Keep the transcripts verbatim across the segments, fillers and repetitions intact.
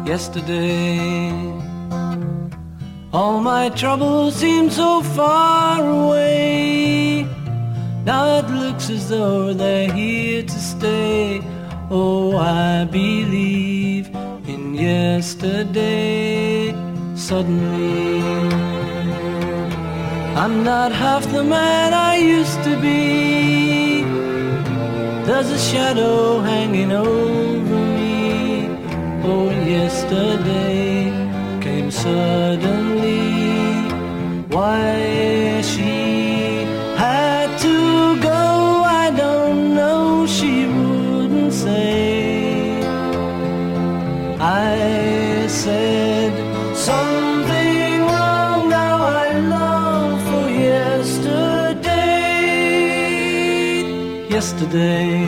yesterday. All my troubles seem so far away. Now it looks as though they're here to stay. Oh, I believe in yesterday. Suddenly, I'm not half the man I used to be. There's a shadow hanging over me. Oh, yesterday came suddenly. Why she had to go, I don't know, she wouldn't say. I said something wrong, now I long for yesterday. Yesterday,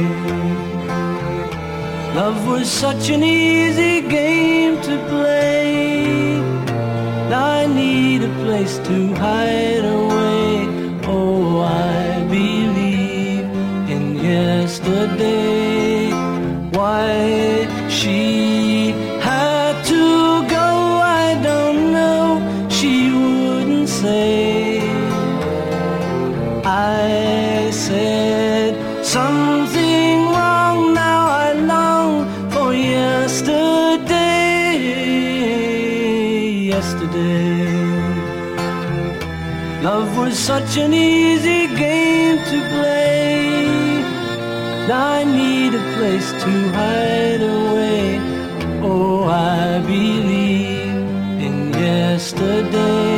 love was such an easy game to play. Now I need a place to hide away. Oh, I believe in yesterday. Why she had to go, I don't know, she wouldn't say. I said something wrong, now I long for yesterday. Yesterday, love was such an easy game to play. Now I need a place to hide away. Oh, I believe in yesterday.